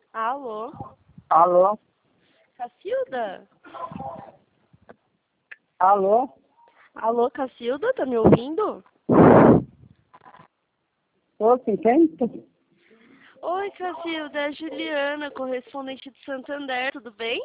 Alô? Alô? Cacilda? Alô? Alô, Cacilda, tá me ouvindo? Ô, quem? Oi, Cacilda, é a Juliana, correspondente de Santander, tudo bem?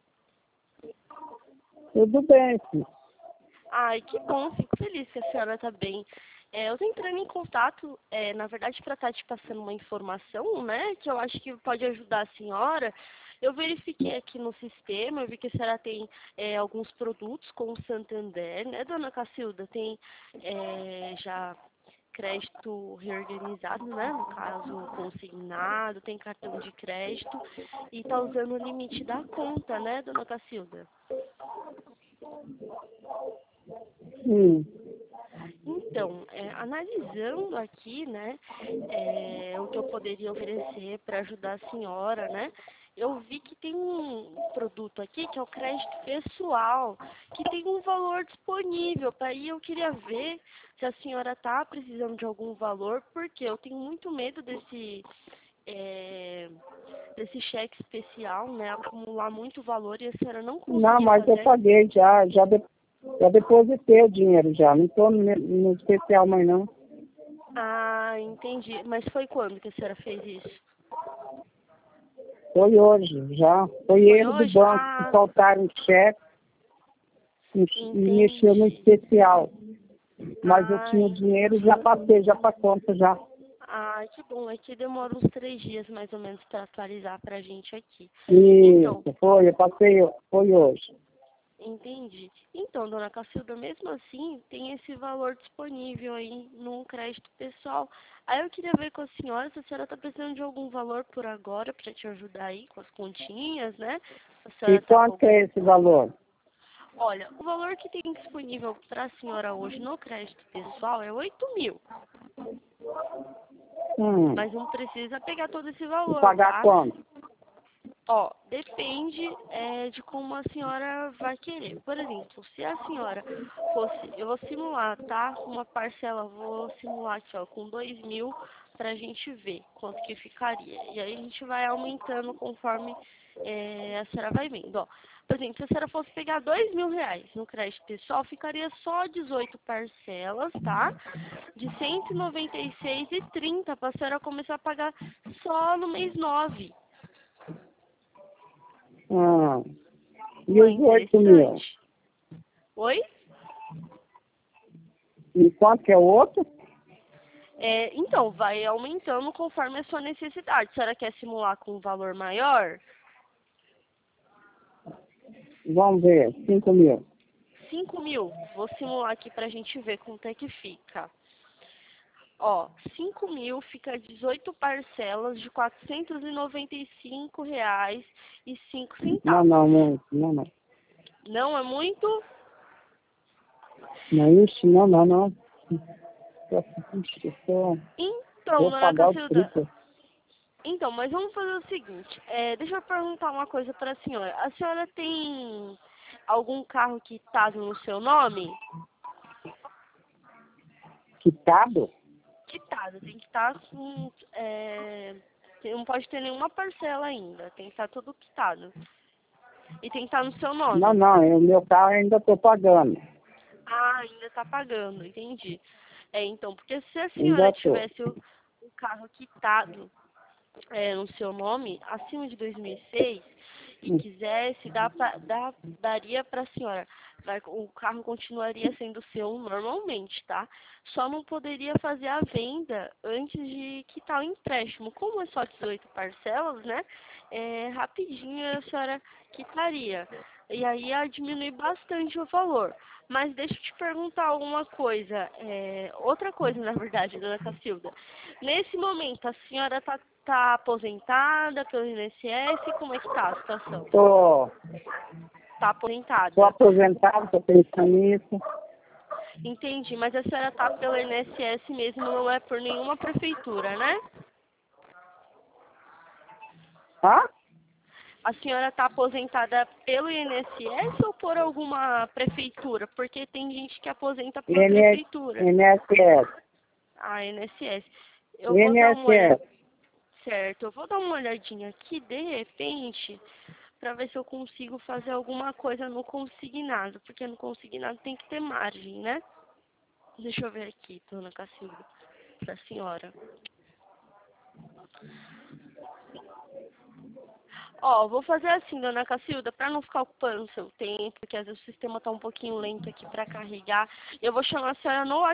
Tudo bem, filho. Ai, que bom, fico feliz que a senhora tá bem. Eu tô entrando em contato, na verdade, para estar te passando uma informação, né, que eu acho que pode ajudar a senhora. Eu verifiquei aqui no sistema, eu vi que a senhora tem alguns produtos com o Santander, né, dona Cacilda? Tem já crédito reorganizado, né, no caso consignado, tem cartão de crédito e tá usando o limite da conta, né, dona Cacilda? Sim. Então, analisando aqui, né, o que eu poderia oferecer para ajudar a senhora, né, eu vi que tem um produto aqui que é o crédito pessoal, que tem um valor disponível. Aí eu queria ver se a senhora está precisando de algum valor, porque eu tenho muito medo desse cheque especial, né, acumular muito valor e a senhora não Não, conseguir mas eu fazer. paguei já depositei o dinheiro já. Não estou no especial mais não. Ah, entendi. Mas foi quando que a senhora fez isso? Foi hoje, já. Foi Foi erro do hoje? banco, que Ah, faltaram cheque e mexeu no entendi. especial. Mas eu Ah, tinha o dinheiro, já passei, já para conta já. que bom. É que demora uns 3 dias mais ou menos para atualizar pra gente aqui. Então, Isso, foi, eu passei, foi hoje. entendi. Então, dona Cacilda, mesmo assim, tem esse valor disponível aí num crédito pessoal. Aí eu queria ver com a senhora se a senhora está precisando de algum valor por agora para te ajudar aí com as continhas, né? A E senhora está com quanto que algum. é esse valor? Olha, o valor que tem disponível para a senhora hoje no crédito pessoal é 8.000. Mas não precisa pegar todo esse E valor, pagar tá? quanto? Ó, depende de como a senhora vai querer. Por exemplo, se a senhora fosse, eu vou simular, tá? Uma parcela, vou simular aqui, ó, com 2.000 pra gente ver quanto que ficaria. E aí a gente vai aumentando conforme a senhora vai vendo, ó. Por exemplo, se a senhora fosse pegar 2.000 reais no crédito pessoal, ficaria só 18 parcelas, tá? De 196,30 para a senhora começar a pagar só no mês 9. Ah, e Não é os 8.000? interessante? Oi? E quanto que é o outro? Então, vai aumentando conforme a sua necessidade. A senhora quer simular com um valor maior? Vamos ver, 5.000. 5.000. Vou simular aqui pra gente ver quanto é que fica. Ó, 5.000 fica 18 parcelas de Não, R$ 495,05. não, muito, não, não. Não é muito? Não, isso, não, não, não. Ixi, Então, vou dona pagar o Cacilda, triplo. então, mas vamos fazer o seguinte, deixa eu perguntar uma coisa para a senhora. A senhora tem algum carro quitado no seu nome? Quitado? Quitado, tem que estar com... não pode ter nenhuma parcela ainda, tem que estar tudo quitado. E tem que estar no seu Não, nome. não, o meu carro ainda estou pagando. Ah, ainda está pagando, entendi. Então, porque se a Ainda senhora estou. tivesse o carro quitado no seu nome, acima de 2006, e quisesse, daria para a senhora. O carro continuaria sendo seu normalmente, tá? Só não poderia fazer a venda antes de quitar o empréstimo. Como é só 18 parcelas, né? Rapidinho a senhora quitaria. E aí ia diminuir bastante o valor. Mas deixa eu te perguntar uma coisa. Outra coisa, na verdade, dona Cacilda. Nesse momento, a senhora tá aposentada pelo INSS? Como é que tá a situação? Estou Tá Estou aposentada. aposentado, estou pensando nisso. Entendi, mas a senhora tá pelo INSS mesmo, não é por nenhuma prefeitura, né? Hã? A senhora tá aposentada pelo INSS ou por alguma prefeitura? Porque tem gente que aposenta por prefeitura. INSS. Ah, INSS. Eu vou dar uma olhada. INSS. Certo, eu vou dar uma olhadinha aqui, de repente, para ver se eu consigo fazer alguma coisa no consignado, porque no consignado tem que ter margem, né? Deixa eu ver aqui, dona Cacilda, pra senhora. Ó, vou fazer assim, dona Cacilda, para não ficar ocupando o seu tempo, porque às vezes o sistema tá um pouquinho lento aqui para carregar, eu vou chamar a senhora no